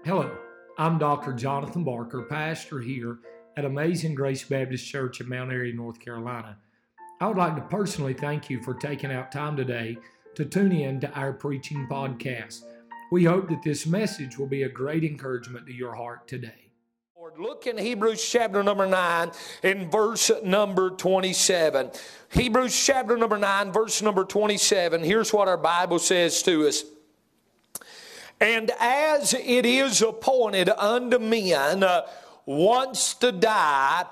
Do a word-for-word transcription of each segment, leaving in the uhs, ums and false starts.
Hello, I'm Doctor Jonathan Barker, pastor here at Amazing Grace Baptist Church in Mount Airy, North Carolina. I would like to personally thank you for taking out time today to tune in to our preaching podcast. We hope that this message will be a great encouragement to your heart today. Look in Hebrews chapter number nine in verse number twenty-seven. Hebrews chapter number nine, verse number twenty-seven. Here's what our Bible says to us. And as it is appointed unto men uh, once to die,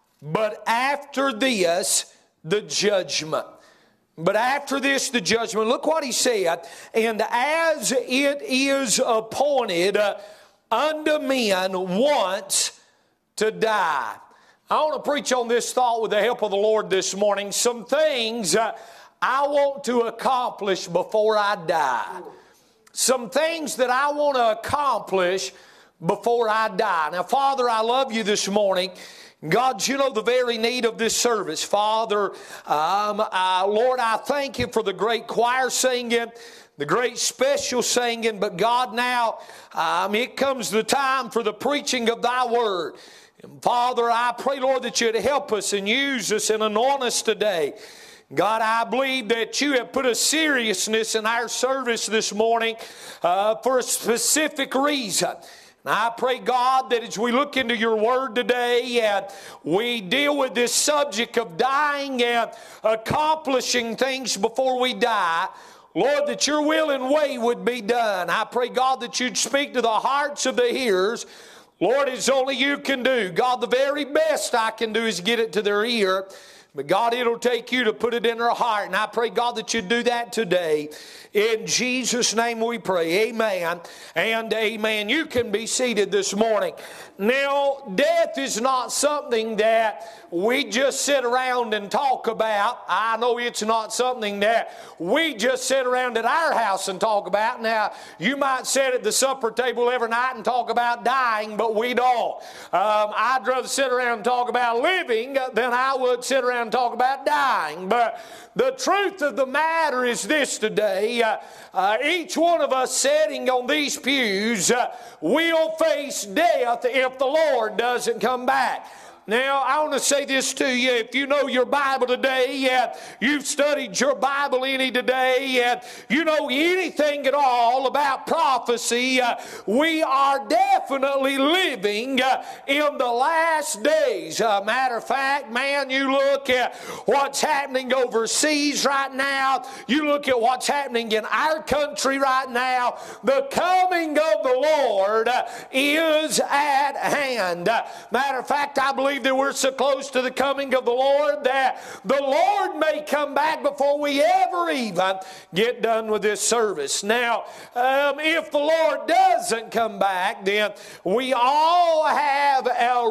but after this, the judgment. But after this, the judgment. Look what he said. And as it is appointed uh, unto men once to die. I want to preach on this thought with the help of the Lord this morning. Some things uh, I want to accomplish before I die. Some things that I want to accomplish before I die. Now, Father, I love you this morning. God, you know the very need of this service. Father, um, uh, Lord, I thank you for the great choir singing, the great special singing. But God, now um, it comes the time for the preaching of thy word. And Father, I pray, Lord, that you'd help us and use us and anoint us today. God, I believe that you have put a seriousness in our service this morning uh, for a specific reason. And I pray, God, that as we look into your word today and we deal with this subject of dying and accomplishing things before we die, Lord, that your will and way would be done. I pray, God, that you'd speak to the hearts of the hearers. Lord, it's only you can do. God, the very best I can do is get it to their ear. But God, it'll take you to put it in their heart. And I pray, God, that you do that today. In Jesus' name we pray. Amen and amen. You can be seated this morning. Now, death is not something that we just sit around and talk about. I know it's not something that we just sit around at our house and talk about. Now, you might sit at the supper table every night and talk about dying, but we don't. Um, I'd rather sit around and talk about living than I would sit around and talk about dying. But the truth of the matter is this today. Uh, uh, each one of us sitting on these pews uh, will face death if the Lord doesn't come back. Now, I want to say this to you. If you know your Bible today, and you've studied your Bible any today, and you know anything at all about prophecy, uh, we are definitely living uh, in the last days. Uh, matter of fact, man, you look at what's happening overseas right now. You look at what's happening in our country right now. The coming of the Lord uh, is at hand. Uh, matter of fact, I believe that we're so close to the coming of the Lord that the Lord may come back before we ever even get done with this service. Now, um, if the Lord doesn't come back, then we all have a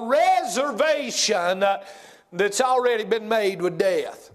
reservation uh, that's already been made with death.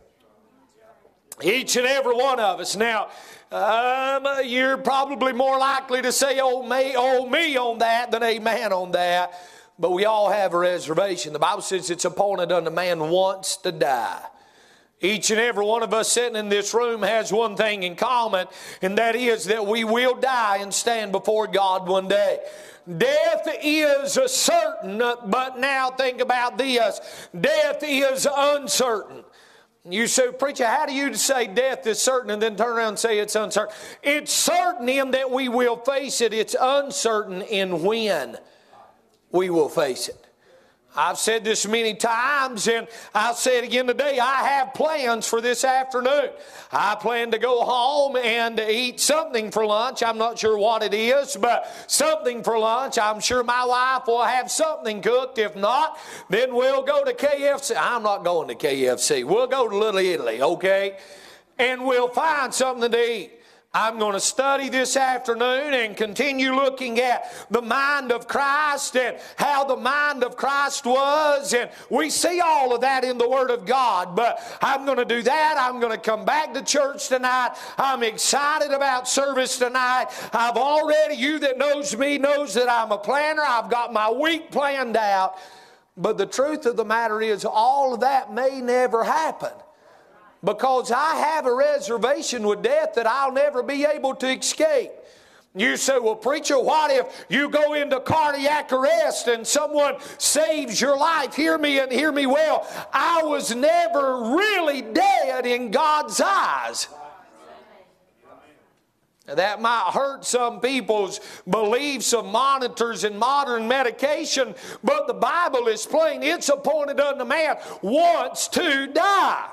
Each and every one of us. Now, um, you're probably more likely to say, oh me, oh me on that than amen on that. But we all have a reservation. The Bible says it's appointed unto man once to die. Each and every one of us sitting in this room has one thing in common, and that is that we will die and stand before God one day. Death is certain, but now think about this. Death is uncertain. You say, preacher, how do you say death is certain and then turn around and say it's uncertain? It's certain in that we will face it. It's uncertain in when we will face it. I've said this many times, and I'll say it again today. I have plans for this afternoon. I plan to go home and eat something for lunch. I'm not sure what it is, but something for lunch. I'm sure my wife will have something cooked. If not, then we'll go to K F C. I'm not going to K F C. We'll go to Little Italy, okay? And we'll find something to eat. I'm going to study this afternoon and continue looking at the mind of Christ and how the mind of Christ was. And we see all of that in the Word of God. But I'm going to do that. I'm going to come back to church tonight. I'm excited about service tonight. I've already, you that knows me knows that I'm a planner. I've got my week planned out. But the truth of the matter is all of that may never happen. Because I have a reservation with death that I'll never be able to escape. You say, well, preacher, what if you go into cardiac arrest and someone saves your life? Hear me and hear me well. I was never really dead in God's eyes. That might hurt some people's beliefs of monitors and modern medication, but the Bible is plain. It's appointed unto man once to die.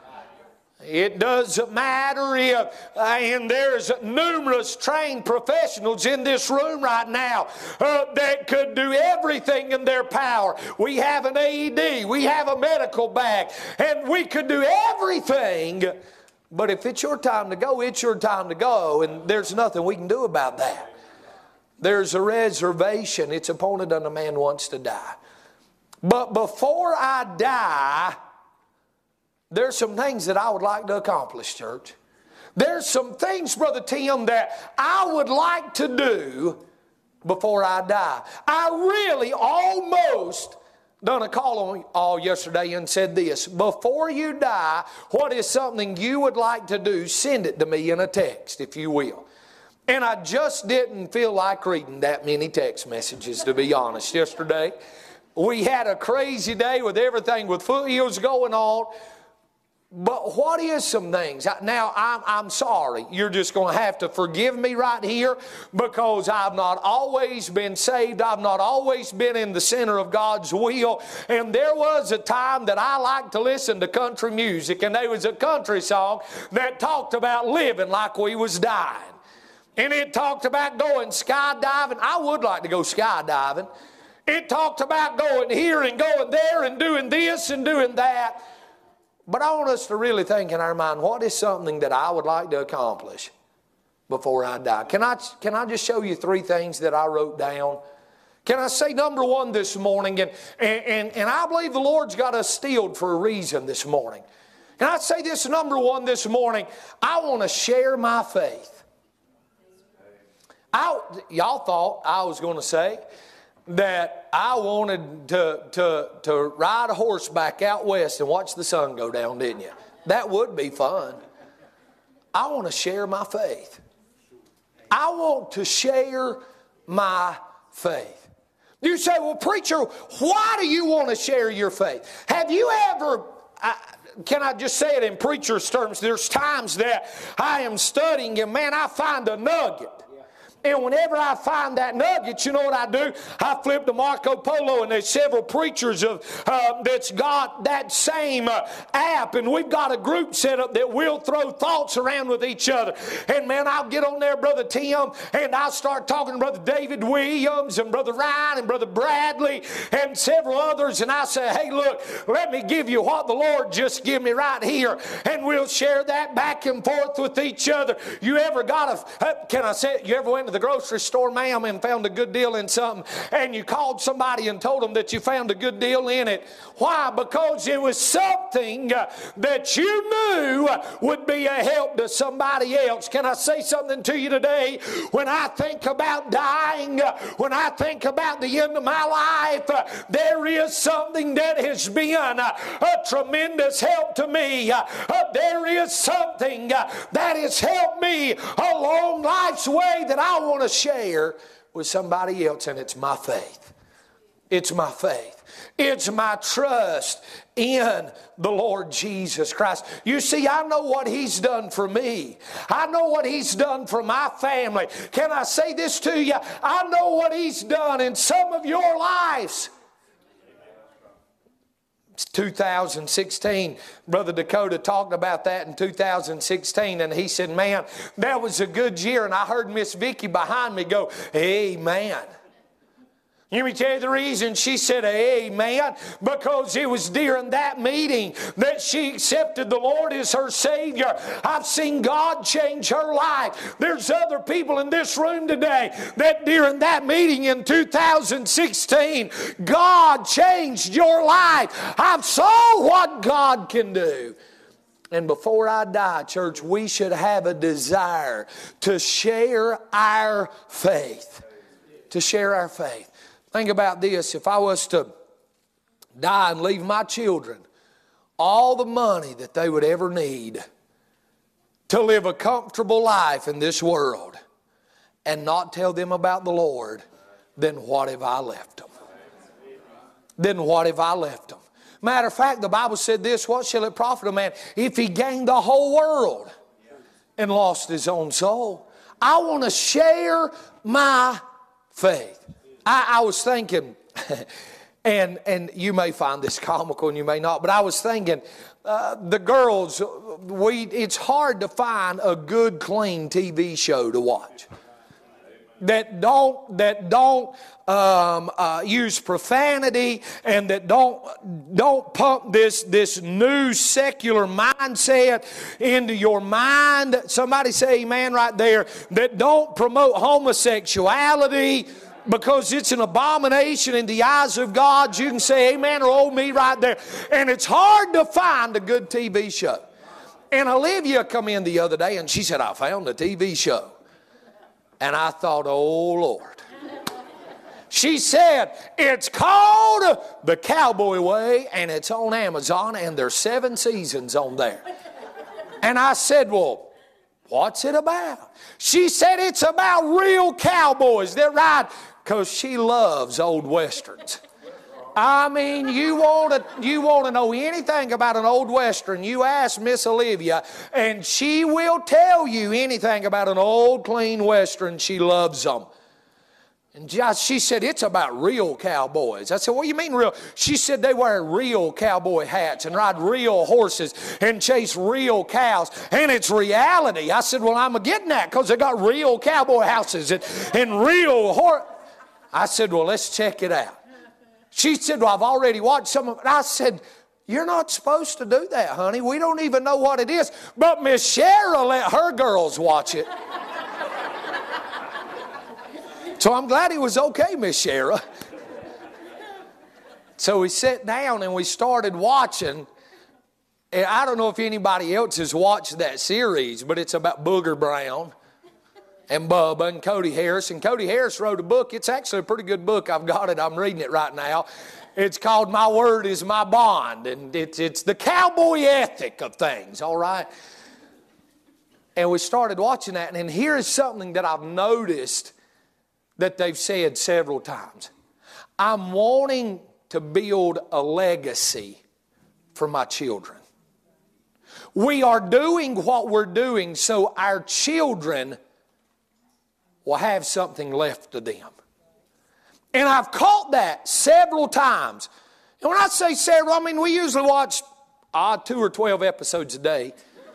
It doesn't matter if, uh, and there's numerous trained professionals in this room right now uh, that could do everything in their power. We have an A E D, we have a medical bag, and we could do everything. But if it's your time to go, it's your time to go, and there's nothing we can do about that. There's a reservation. It's appointed unto man once to die. But before I die, there's some things that I would like to accomplish, church. There's some things, Brother Tim, that I would like to do before I die. I really almost done a call on all yesterday and said this: before you die, what is something you would like to do? Send it to me in a text, if you will. And I just didn't feel like reading that many text messages, to be honest, yesterday. We had a crazy day with everything with foothills going on. But what is some things? Now, I'm, I'm sorry. You're just going to have to forgive me right here, because I've not always been saved. I've not always been in the center of God's will. And there was a time that I liked to listen to country music, and there was a country song that talked about living like we was dying. And it talked about going skydiving. I would like to go skydiving. It talked about going here and going there and doing this and doing that. But I want us to really think in our mind, what is something that I would like to accomplish before I die? Can I, can I just show you three things that I wrote down? Can I say number one this morning? And, and, and I believe the Lord's got us steeled for a reason this morning. Can I say this number one this morning? I want to share my faith. I, y'all thought I was going to say that I wanted to, to, to ride a horseback out west and watch the sun go down, didn't you? That would be fun. I want to share my faith. I want to share my faith. You say, well, preacher, why do you want to share your faith? Have you ever... I, Can I just say it in preacher's terms? There's times that I am studying and, man, I find a nugget. And whenever I find that nugget, you know what I do? I flip to Marco Polo, and there's several preachers of uh, that's got that same uh, app, and we've got a group set up that we'll throw thoughts around with each other. And man, I'll get on there, Brother Tim, and I'll start talking to Brother David Williams and Brother Ryan and Brother Bradley and several others, and I say, hey, look, let me give you what the Lord just gave me right here, and we'll share that back and forth with each other. You ever got a, uh, can I say it, you ever went to the grocery store, ma'am, and found a good deal in something, and you called somebody and told them that you found a good deal in it? Why? Because it was something uh, that you knew would be a help to somebody else. Can I say something to you today? When I think about dying, uh, when I think about the end of my life, uh, there is something that has been uh, a tremendous help to me. Uh, uh, there is something uh, that has helped me along life's way that I want to share with somebody else, and it's my faith. It's my faith. It's my trust in the Lord Jesus Christ. You see, I know what He's done for me. I know what He's done for my family. Can I say this to you? I know what He's done in some of your lives. two thousand sixteen, Brother Dakota talked about that in two thousand sixteen, and he said, man, that was a good year. And I heard Miss Vicky behind me go, amen. Let me tell you the reason she said amen, because it was during that meeting that she accepted the Lord as her Savior. I've seen God change her life. There's other people in this room today that during that meeting in two thousand sixteen, God changed your life. I've saw what God can do. And before I die, church, we should have a desire to share our faith. To share our faith. Think about this. If I was to die and leave my children all the money that they would ever need to live a comfortable life in this world, and not tell them about the Lord, then what have I left them? Then what have I left them? Matter of fact, the Bible said this, what shall it profit a man if he gained the whole world and lost his own soul? I want to share my faith. I, I was thinking, and, and you may find this comical and you may not, but I was thinking, uh, the girls, we, it's hard to find a good, clean T V show to watch that don't that don't um, uh, use profanity and that don't don't pump this this new secular mindset into your mind. Somebody say amen right there. That don't promote homosexuality because it's an abomination in the eyes of God. You can say amen or oh me right there. And it's hard to find a good T V show. And Olivia come in the other day and she said, I found a T V show. And I thought, oh, Lord. She said, it's called The Cowboy Way, and it's on Amazon, and there's seven seasons on there. And I said, well, what's it about? She said, it's about real cowboys that ride, because she loves old westerns. I mean, you want to you want to know anything about an old western, you ask Miss Olivia, and she will tell you anything about an old clean western. She loves them. And just, she said, it's about real cowboys. I said, what do you mean real? She said they wear real cowboy hats and ride real horses and chase real cows. And it's reality. I said, well, I'm getting that because they got real cowboy houses and, and real horse. I said, well, let's check it out. She said, well, I've already watched some of it. I said, you're not supposed to do that, honey. We don't even know what it is. But Miss Shara let her girls watch it. So I'm glad it was okay, Miss Shara. So we sat down and we started watching. And I don't know if anybody else has watched that series, but it's about Booger Brown and Bubba and Cody Harris. And Cody Harris wrote a book. It's actually a pretty good book. I've got it. I'm reading it right now. It's called My Word is My Bond. And it's, it's the cowboy ethic of things, all right? And we started watching that. And here is something that I've noticed that they've said several times. I'm wanting to build a legacy for my children. We are doing what we're doing so our children will have something left to them. And I've caught that several times. And when I say several, I mean we usually watch uh, two or twelve episodes a day.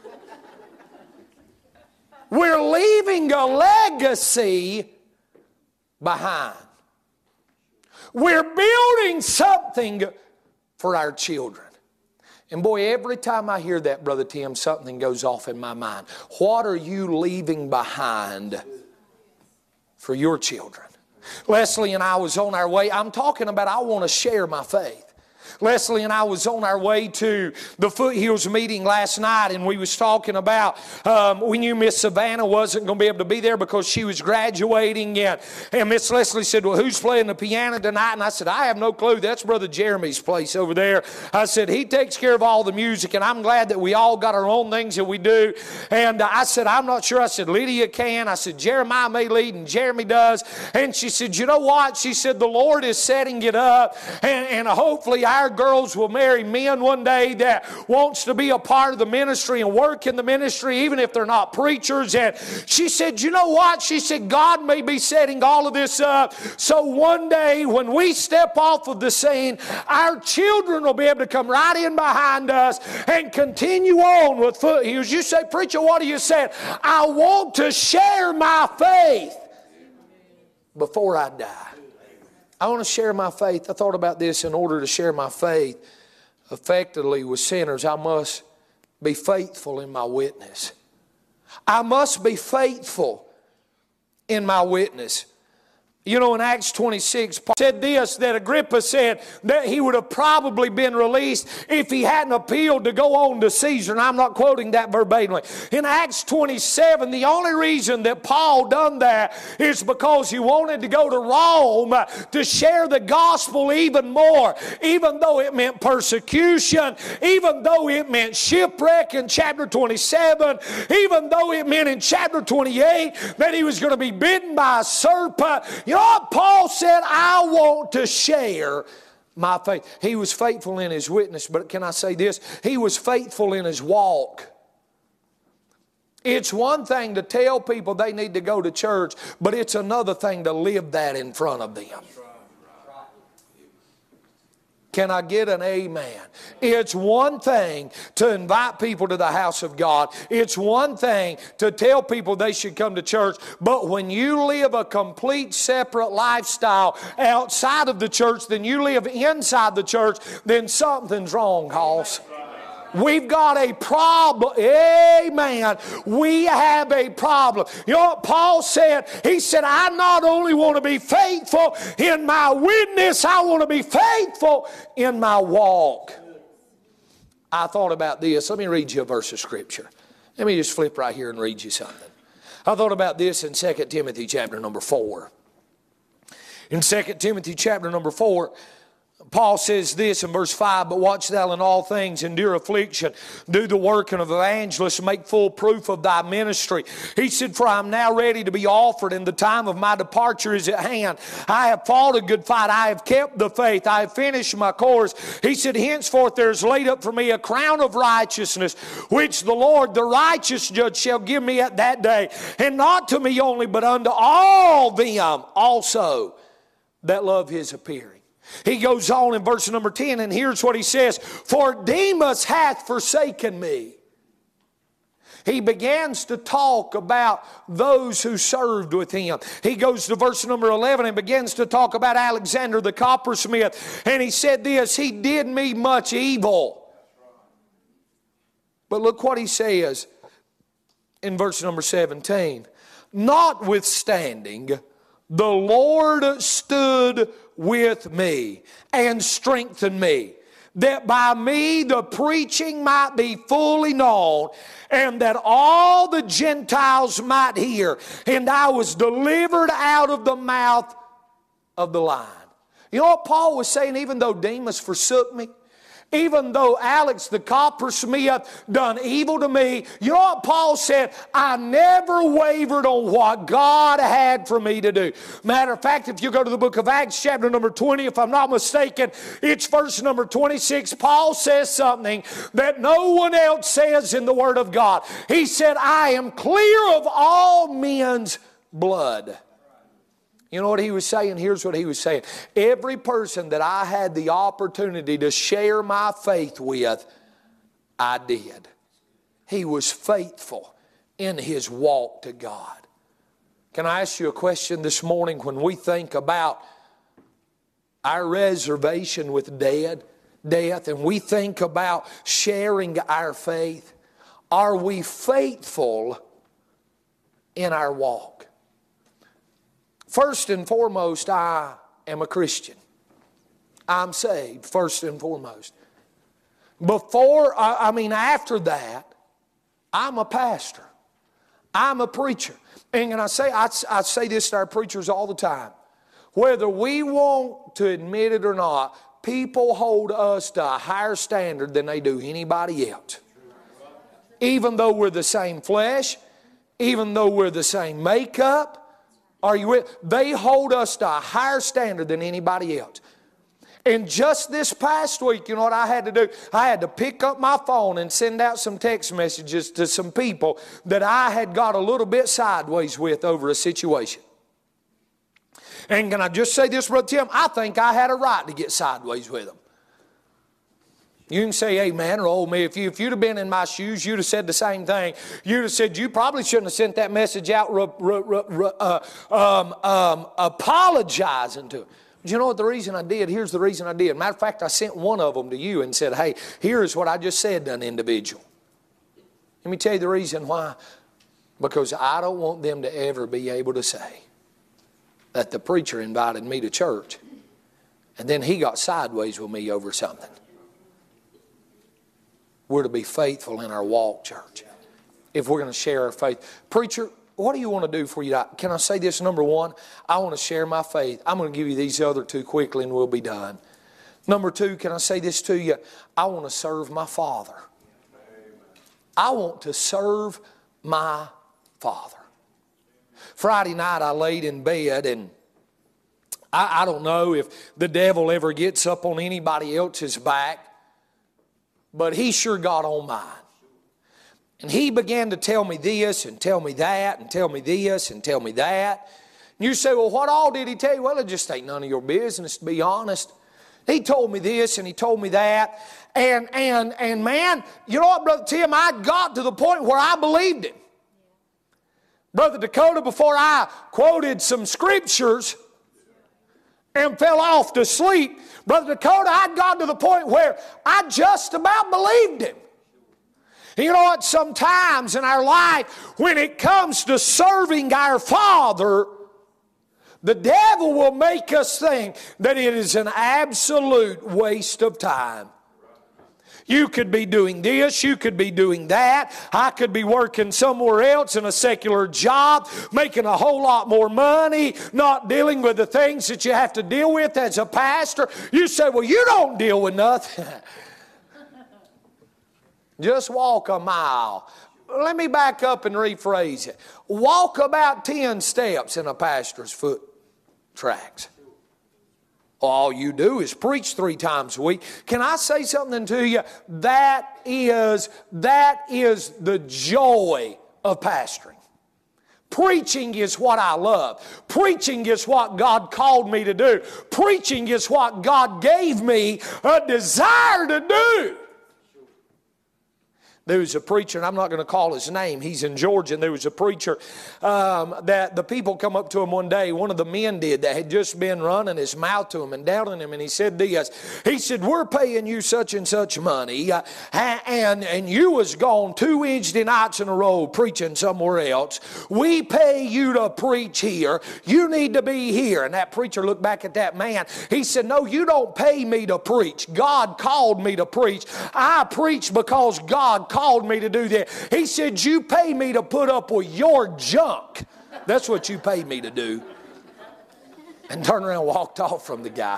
We're leaving a legacy behind. We're building something for our children. And boy, every time I hear that, Brother Tim, something goes off in my mind. What are you leaving behind for your children? Leslie and I was on our way. I'm talking about I want to share my faith. Leslie and I was on our way to the Foothills meeting last night, and we was talking about um, we knew Miss Savannah wasn't going to be able to be there because she was graduating, and, and Miss Leslie said, well, who's playing the piano tonight? And I said, I have no clue. That's Brother Jeremy's place over there. I said, he takes care of all the music, and I'm glad that we all got our own things that we do. And uh, I said, I'm not sure. I said, Lydia can. I said, Jeremiah may lead, and Jeremy does. And she said, you know what? She said, the Lord is setting it up, and, and hopefully our girls will marry men one day that wants to be a part of the ministry and work in the ministry even if they're not preachers. And she said, you know what? She said, God may be setting all of this up so one day when we step off of the scene, our children will be able to come right in behind us and continue on with Foothills. You say, preacher, what are you saying? I want to share my faith before I die. I want to share my faith. I thought about this. In order to share my faith effectively with sinners, I must be faithful in my witness. I must be faithful in my witness. You know, in Acts twenty-six, Paul said this, that Agrippa said that he would have probably been released if he hadn't appealed to go on to Caesar. And I'm not quoting that verbatimly. In Acts twenty-seven, the only reason that Paul done that is because he wanted to go to Rome to share the gospel even more, even though it meant persecution, even though it meant shipwreck in chapter twenty-seven, even though it meant in chapter twenty-eight that he was going to be bitten by a serpent. You know what Paul said? I want to share my faith. He was faithful in his witness, but can I say this? He was faithful in his walk. It's one thing to tell people they need to go to church, but it's another thing to live that in front of them. Can I get an amen? It's one thing to invite people to the house of God. It's one thing to tell people they should come to church. But when you live a complete separate lifestyle outside of the church than you live inside the church, then something's wrong, Hoss. We've got a problem. Amen. We have a problem. You know what Paul said? He said, I not only want to be faithful in my witness, I want to be faithful in my walk. I thought about this. Let me read you a verse of Scripture. Let me just flip right here and read you something. I thought about this in Second Timothy chapter number four. In Second Timothy chapter number four, Paul says this in verse five, but watch thou in all things, endure affliction, do the work of an evangelist, make full proof of thy ministry. He said, for I am now ready to be offered, and the time of my departure is at hand. I have fought a good fight, I have kept the faith, I have finished my course. He said, henceforth there is laid up for me a crown of righteousness, which the Lord, the righteous judge, shall give me at that day, and not to me only, but unto all them also that love his appearing. He goes on in verse number ten, and here's what he says, for Demas hath forsaken me. He begins to talk about those who served with him. He goes to verse number eleven and begins to talk about Alexander the coppersmith. And he said this, he did me much evil. But look what he says in verse number seventeen. Notwithstanding, the Lord stood with me and strengthened me, that by me the preaching might be fully known, and that all the Gentiles might hear. And I was delivered out of the mouth of the lion. You know what Paul was saying? Even though Demas forsook me, even though Alex the coppersmith done evil to me, you know what Paul said? I never wavered on what God had for me to do. Matter of fact, if you go to the book of Acts chapter number twenty, if I'm not mistaken, it's verse number twenty-six. Paul says something that no one else says in the Word of God. He said, I am clear of all men's blood. You know what he was saying? Here's what he was saying. Every person that I had the opportunity to share my faith with, I did. He was faithful in his walk to God. Can I ask you a question this morning? When we think about our reservation with dead, death, and we think about sharing our faith, are we faithful in our walk? First and foremost, I am a Christian. I'm saved, first and foremost. Before, I mean after that, I'm a pastor. I'm a preacher. And can I say, I, I say this to our preachers all the time. Whether we want to admit it or not, people hold us to a higher standard than they do anybody else. Even though we're the same flesh, even though we're the same makeup, are you with? They hold us to a higher standard than anybody else. And just this past week, you know what I had to do? I had to pick up my phone and send out some text messages to some people that I had got a little bit sideways with over a situation. And can I just say this, Brother Tim? I think I had a right to get sideways with them. You can say amen or oh me. If, you, if you'd have been in my shoes, you'd have said the same thing. You'd have said you probably shouldn't have sent that message out r- r- r- uh, um, um, apologizing to them. But you know what the reason I did? Here's the reason I did. Matter of fact, I sent one of them to you and said, hey, here's what I just said to an individual. Let me tell you the reason why. Because I don't want them to ever be able to say, that the preacher invited me to church, and then he got sideways with me over something. We're to be faithful in our walk, church, if we're going to share our faith. Preacher, what do you want to do for you? Can I say this? Number one, I want to share my faith. I'm going to give you these other two quickly and we'll be done. Number two, can I say this to you? I want to serve my Father. I want to serve my Father. Friday night I laid in bed, and I, I don't know if the devil ever gets up on anybody else's back, but he sure got on mine. And he began to tell me this and tell me that and tell me this and tell me that. And you say, well, what all did he tell you? Well, it just ain't none of your business, to be honest. He told me this and he told me that. And, and, and man, you know what, Brother Tim? I got to the point where I believed him. Brother Dakota, before I quoted some scriptures and fell off to sleep, Brother Dakota, I got to the point where I just about believed him. You know what? Sometimes in our life, when it comes to serving our Father, the devil will make us think that it is an absolute waste of time. You could be doing this, you could be doing that. I could be working somewhere else in a secular job, making a whole lot more money, not dealing with the things that you have to deal with as a pastor. You say, well, you don't deal with nothing. Just walk a mile. Let me back up and rephrase it. Walk about ten steps in a pastor's foot tracks. All you do is preach three times a week. Can I say something to you? That is, that is the joy of pastoring. Preaching is what I love. Preaching is what God called me to do. Preaching is what God gave me a desire to do. There was a preacher, and I'm not going to call his name. He's in Georgia, and there was a preacher um, that the people come up to him one day. One of the men did that had just been running his mouth to him and doubting him, and he said this. He said, we're paying you such and such money, uh, and, and you was gone two Wednesday nights in a row preaching somewhere else. We pay you to preach here. You need to be here. And that preacher looked back at that man. He said, no, you don't pay me to preach. God called me to preach. I preach because God called me to do that. He said, you pay me to put up with your junk. That's what you pay me to do. And turned around and walked off from the guy.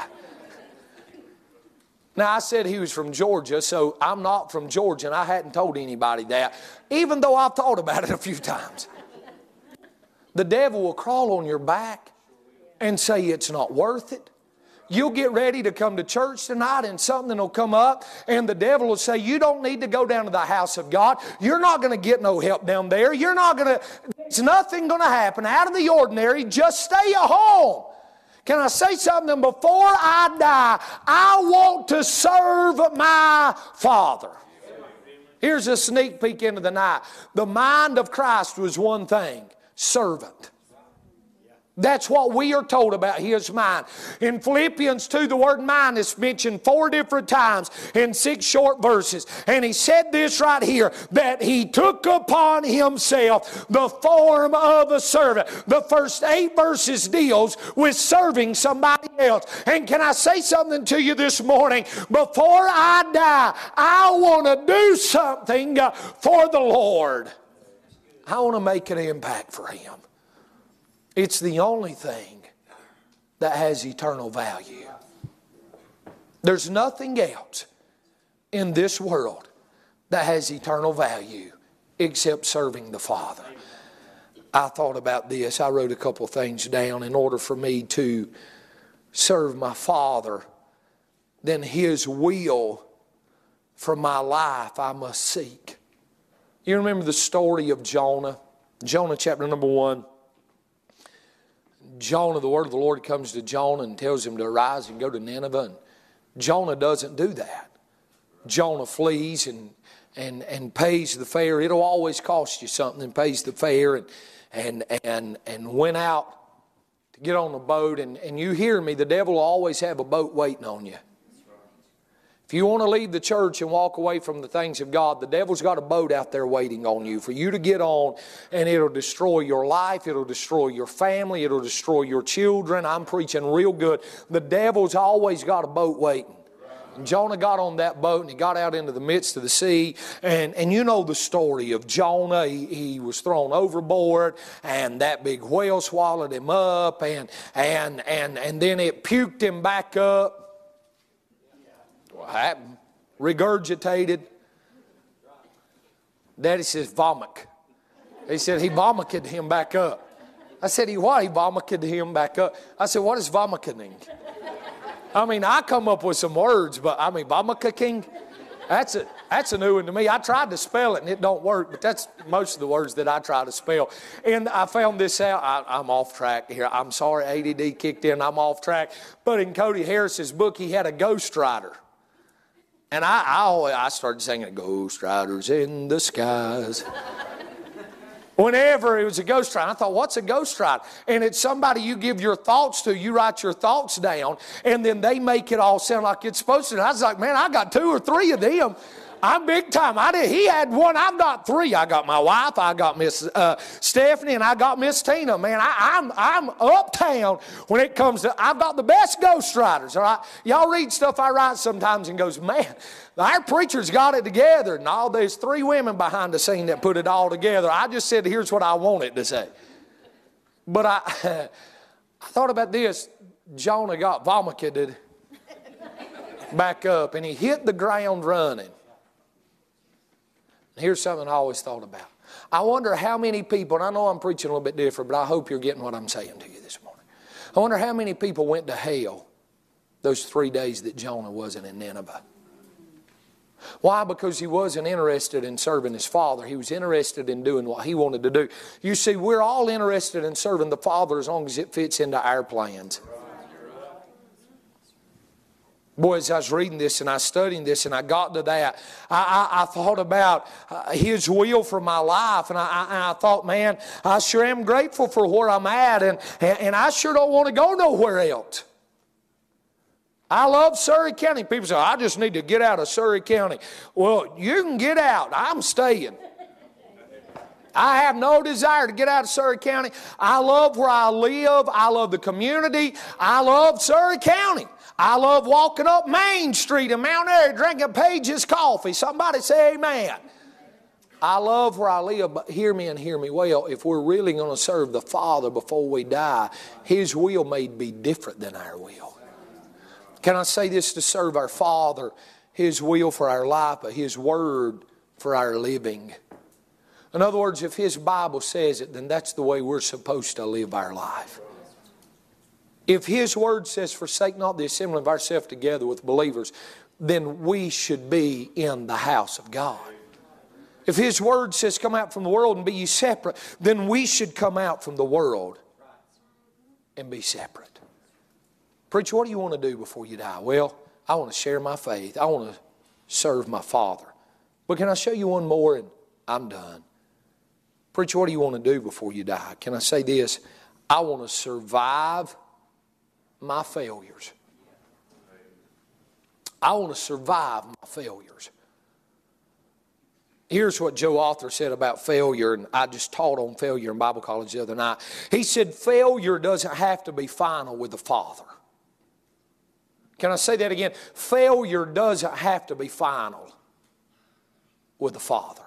Now, I said he was from Georgia, so I'm not from Georgia, and I hadn't told anybody that, even though I've thought about it a few times. The devil will crawl on your back and say it's not worth it. You'll get ready to come to church tonight and something will come up and the devil will say, you don't need to go down to the house of God. You're not going to get no help down there. You're not going to, there's nothing going to happen out of the ordinary. Just stay at home. Can I say something? Before I die, I want to serve my Father. Here's a sneak peek into the night. The mind of Christ was one thing, servant. That's what we are told about His mind. In Philippians two, the word mind is mentioned four different times in six short verses. And he said this right here, that He took upon Himself the form of a servant. The first eight verses deals with serving somebody else. And can I say something to you this morning? Before I die, I want to do something for the Lord. I want to make an impact for Him. It's the only thing that has eternal value. There's nothing else in this world that has eternal value except serving the Father. I thought about this. I wrote a couple things down. In order for me to serve my Father, then His will for my life I must seek. You remember the story of Jonah? Jonah chapter number one. Jonah, the word of the Lord comes to Jonah and tells him to arise and go to Nineveh. And Jonah doesn't do that. Jonah flees and and and pays the fare. It'll always cost you something, and pays the fare and and and and went out to get on a boat. And, and you hear me, the devil will always have a boat waiting on you. If you want to leave the church and walk away from the things of God, the devil's got a boat out there waiting on you for you to get on, and it'll destroy your life, it'll destroy your family, it'll destroy your children. I'm preaching real good. The devil's always got a boat waiting. And Jonah got on that boat and he got out into the midst of the sea. And, and you know the story of Jonah. He, he was thrown overboard and that big whale swallowed him up, and, and, and, and then it puked him back up. What happened? Regurgitated. Daddy says vomit. He said he vomited him back up. I said, he what? He vomited him back up. I said, what is vomiting? I mean, I come up with some words, but I mean, vomiting? That's a, that's a new one to me. I tried to spell it and it don't work, but that's most of the words that I try to spell. And I found this out. I, I'm off track here. I'm sorry, A D D kicked in. I'm off track. But in Cody Harris's book, he had a ghostwriter. And I, I, always, I started singing, Ghost Riders in the Skies. Whenever it was a ghost rider, I thought, what's a ghost rider? And it's somebody you give your thoughts to. You write your thoughts down, and then they make it all sound like it's supposed to. And I was like, man, I got two or three of them. I'm big time. I did. He had one. I've got three. I got my wife. I got Miss uh, Stephanie, and I got Miss Tina. Man, I, I'm I'm uptown when it comes to. I've got the best ghost writers. All right, y'all read stuff I write sometimes and goes, man, our preacher's got it together. And all there's three women behind the scene that put it all together. I just said, here's what I wanted to say. But I, I thought about this. Jonah got vomited back up, and he hit the ground running. Here's something I always thought about. I wonder how many people, and I know I'm preaching a little bit different, but I hope you're getting what I'm saying to you this morning. I wonder how many people went to hell those three days that Jonah wasn't in Nineveh. Why? Because he wasn't interested in serving his Father. He was interested in doing what he wanted to do. You see, we're all interested in serving the Father as long as it fits into our plans. Boy, as I was reading this and I was studying this and I got to that, I, I, I thought about uh, His will for my life. And I, I, I thought, man, I sure am grateful for where I'm at. And, and, and I sure don't want to go nowhere else. I love Surry County. People say, I just need to get out of Surry County. Well, you can get out. I'm staying. I have no desire to get out of Surry County. I love where I live. I love the community. I love Surry County. I love walking up Main Street in Mount Airy drinking Page's coffee. Somebody say amen. I love where I live, but hear me and hear me well. If we're really going to serve the Father before we die, His will may be different than our will. Can I say this? To serve our Father, His will for our life, but His Word for our living. In other words, if His Bible says it, then that's the way we're supposed to live our life. If His Word says, forsake not the assembling of ourselves together with believers, then we should be in the house of God. If His Word says, come out from the world and be ye separate, then we should come out from the world and be separate. Preacher, what do you want to do before you die? Well, I want to share my faith. I want to serve my Father. But can I show you one more and I'm done? Preacher, what do you want to do before you die? Can I say this? I want to survive my failures. I want to survive my failures. Here's what Joe Arthur said about failure, and I just taught on failure in Bible college the other night. He said failure doesn't have to be final with the Father. Can I say that again? Failure doesn't have to be final with the Father.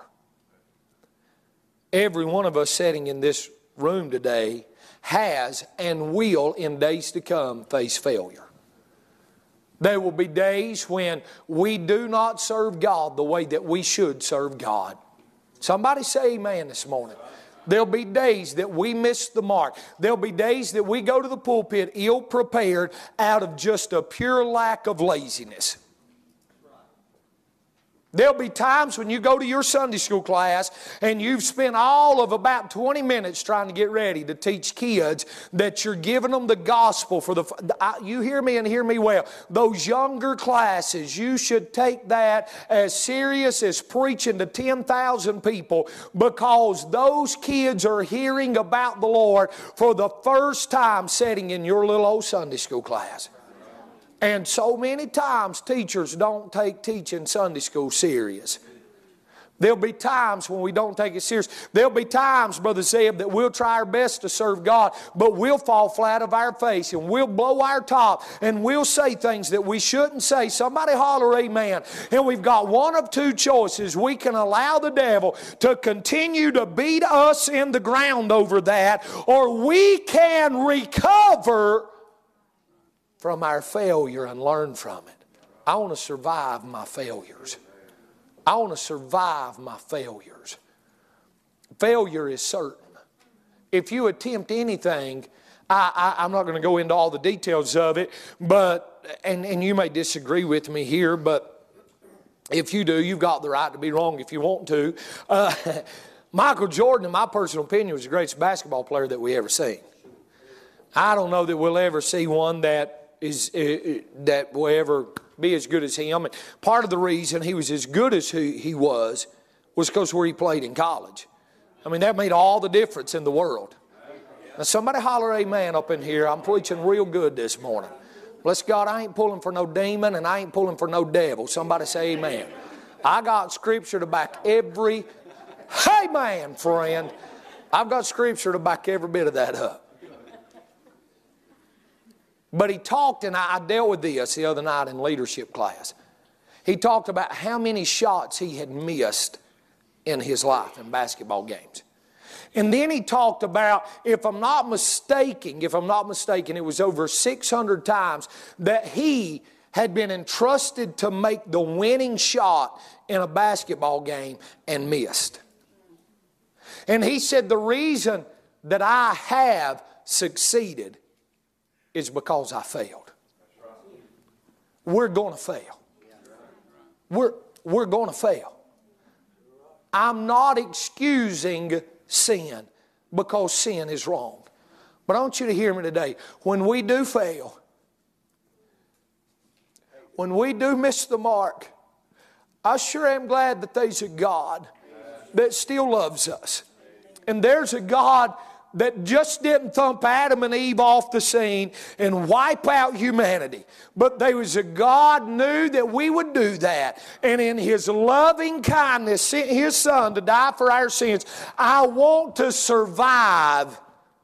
Every one of us sitting in this room today has and will in days to come face failure. There will be days when we do not serve God the way that we should serve God. Somebody say amen this morning. There'll be days that we miss the mark. There'll be days that we go to the pulpit ill prepared out of just a pure lack of laziness. There'll be times when you go to your Sunday school class and you've spent all of about twenty minutes trying to get ready to teach kids that you're giving them the gospel for the... You hear me and hear me well. Those younger classes, you should take that as serious as preaching to ten thousand people, because those kids are hearing about the Lord for the first time sitting in your little old Sunday school class. And so many times teachers don't take teaching Sunday school serious. There'll be times when we don't take it serious. There'll be times, Brother Zeb, that we'll try our best to serve God, but we'll fall flat of our face and we'll blow our top and we'll say things that we shouldn't say. Somebody holler amen. And we've got one of two choices. We can allow the devil to continue to beat us in the ground over that, or we can recover from our failure and learn from it. I want to survive my failures. I want to survive my failures. Failure is certain. If you attempt anything, I, I, I'm not going to go into all the details of it, but and, and you may disagree with me here, but if you do, you've got the right to be wrong if you want to. Uh, Michael Jordan, in my personal opinion, was the greatest basketball player that we ever seen. I don't know that we'll ever see one that is uh, that will ever be as good as him. And part of the reason he was as good as he, he was was because where he played in college. I mean, that made all the difference in the world. Now, somebody holler amen up in here. I'm preaching real good this morning. Bless God, I ain't pulling for no demon and I ain't pulling for no devil. Somebody say amen. I got scripture to back every, amen, friend. I've got scripture to back every bit of that up. But he talked, and I dealt with this the other night in leadership class. He talked about how many shots he had missed in his life in basketball games. And then he talked about, if I'm not mistaken, if I'm not mistaken, it was over six hundred times that he had been entrusted to make the winning shot in a basketball game and missed. And he said, the reason that I have succeeded is because I failed. We're going to fail. We're, we're going to fail. I'm not excusing sin because sin is wrong. But I want you to hear me today. When we do fail, when we do miss the mark, I sure am glad that there's a God that still loves us. And there's a God that just didn't thump Adam and Eve off the scene and wipe out humanity. But there was a God knew that we would do that. And in His loving kindness sent His Son to die for our sins. I want to survive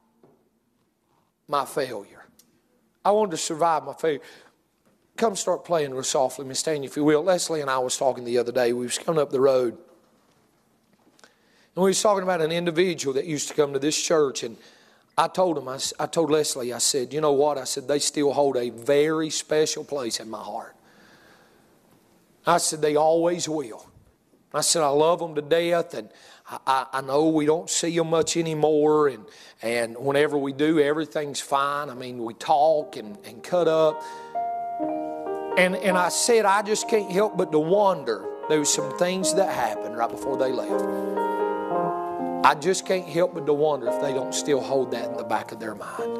my failure. I want to survive my failure. Come start playing real softly, Miss Tanya, if you will. Leslie and I was talking the other day. We was coming up the road. And we was talking about an individual that used to come to this church, and I told him, I, I told Leslie, I said, you know what? I said, they still hold a very special place in my heart. I said, they always will. I said, I love them to death, and I, I, I know we don't see them much anymore, and, and whenever we do, everything's fine. I mean, we talk and, and cut up. And, and I said, I just can't help but to wonder. There was some things that happened right before they left. I just can't help but to wonder if they don't still hold that in the back of their mind.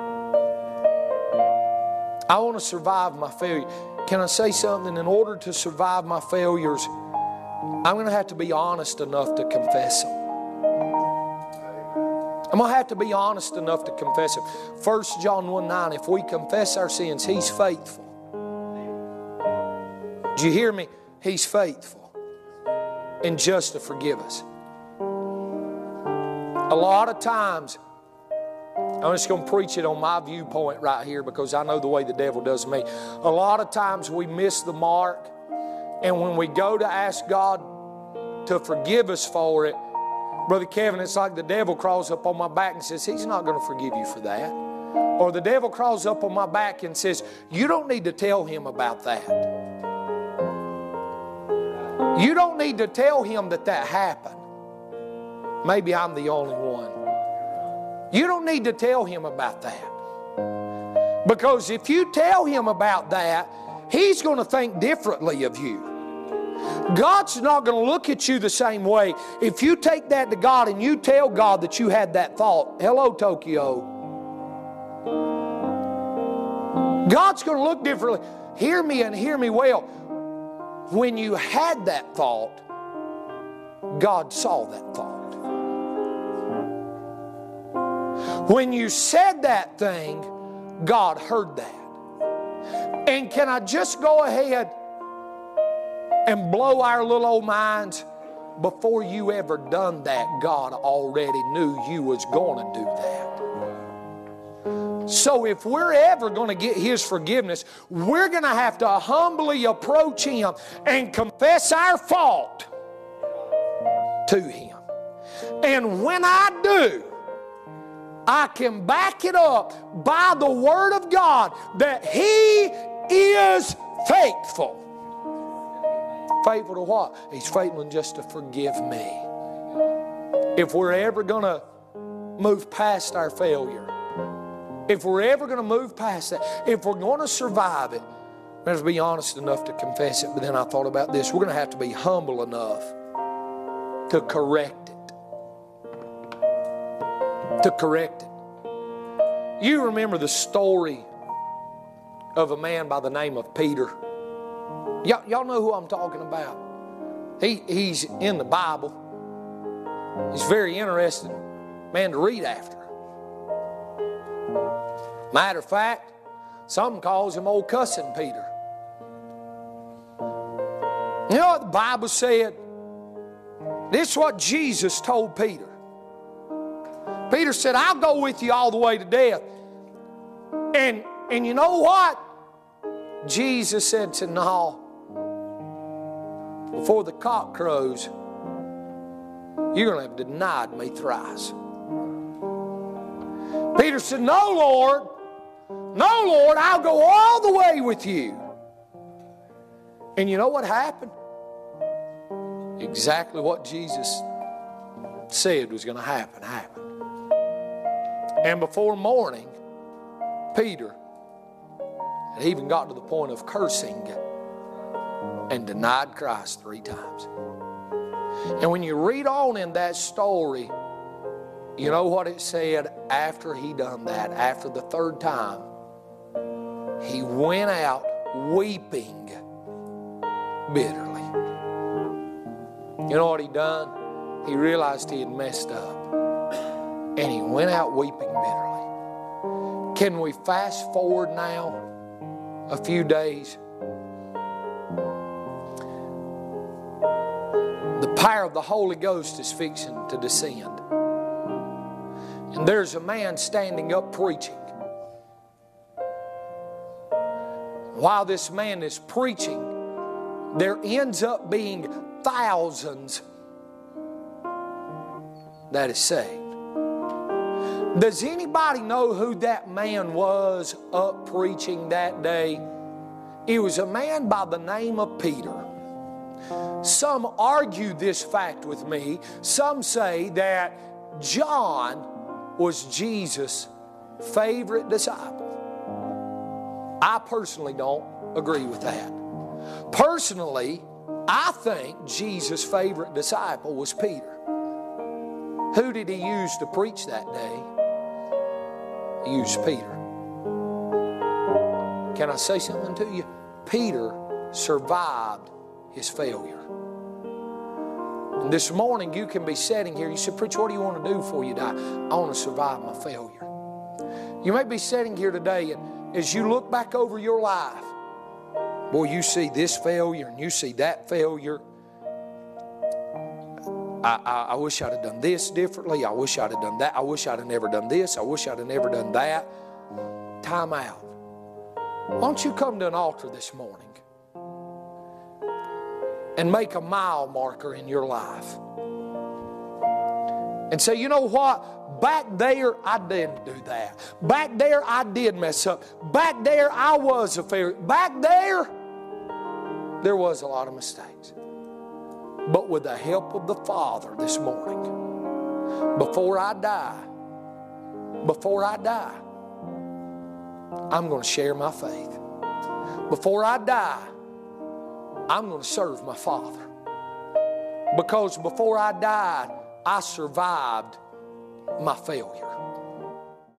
I want to survive my failure. Can I say something? In order to survive my failures, I'm going to have to be honest enough to confess them. I'm going to have to be honest enough to confess them. First John one nine, if we confess our sins, He's faithful. Do you hear me? He's faithful and just to forgive us. A lot of times, I'm just going to preach it on my viewpoint right here because I know the way the devil does me. A lot of times we miss the mark, and when we go to ask God to forgive us for it, Brother Kevin, it's like the devil crawls up on my back and says, He's not going to forgive you for that. Or the devil crawls up on my back and says, you don't need to tell him about that. You don't need to tell him that that happened. Maybe I'm the only one. You don't need to tell him about that. Because if you tell him about that, he's going to think differently of you. God's not going to look at you the same way. If you take that to God and you tell God that you had that thought, hello, Tokyo. God's going to look differently. Hear me and hear me well. When you had that thought, God saw that thought. When you said that thing, God heard that. And can I just go ahead and blow our little old minds? Before you ever done that, God already knew you was going to do that. So if we're ever going to get His forgiveness, we're going to have to humbly approach Him and confess our fault to Him. And when I do, I can back it up by the Word of God that He is faithful. Faithful to what? He's faithful just to forgive me. If we're ever going to move past our failure, if we're ever going to move past that, if we're going to survive it, let's be honest enough to confess it. But then I thought about this. We're going to have to be humble enough to correct it. To correct it. You remember the story of a man by the name of Peter. Y'all, y'all know who I'm talking about. He, he's in the Bible. He's a very interesting man to read after. Matter of fact, some calls him old cussing Peter. You know what the Bible said? This is what Jesus told Peter. Peter said, I'll go with you all the way to death. And, and you know what? Jesus said to no. Before the cock crows, you're going to have denied me thrice. Peter said, no, Lord. No, Lord, I'll go all the way with you. And you know what happened? Exactly what Jesus said was going to happen, happened. And before morning, Peter had even got to the point of cursing and denied Christ three times. And when you read on in that story, you know what it said after he done that, after the third time? He went out weeping bitterly. You know what he done? He realized he had messed up. And he went out weeping bitterly. Can we fast forward now a few days? The power of the Holy Ghost is fixing to descend. And there's a man standing up preaching. While this man is preaching, there ends up being thousands that is saved. Does anybody know who that man was up preaching that day? It was a man by the name of Peter. Some argue this fact with me. Some say that John was Jesus' favorite disciple. I personally don't agree with that. Personally, I think Jesus' favorite disciple was Peter. Who did he use to preach that day? He used Peter. Can I say something to you? Peter survived his failure. And this morning you can be sitting here. You say, preacher, what do you want to do before you die? I want to survive my failure. You may be sitting here today, and as you look back over your life, boy, you see this failure and you see that failure. I, I, I wish I'd have done this differently. I wish I'd have done that. I wish I'd have never done this. I wish I'd have never done that. Time out. Why don't you come to an altar this morning and make a mile marker in your life and say, you know what? Back there, I didn't do that. Back there, I did mess up. Back there, I was a failure. Back there, there was a lot of mistakes. But with the help of the Father this morning, before I die, before I die, I'm going to share my faith. Before I die, I'm going to serve my Father. Because before I died, I survived my failure.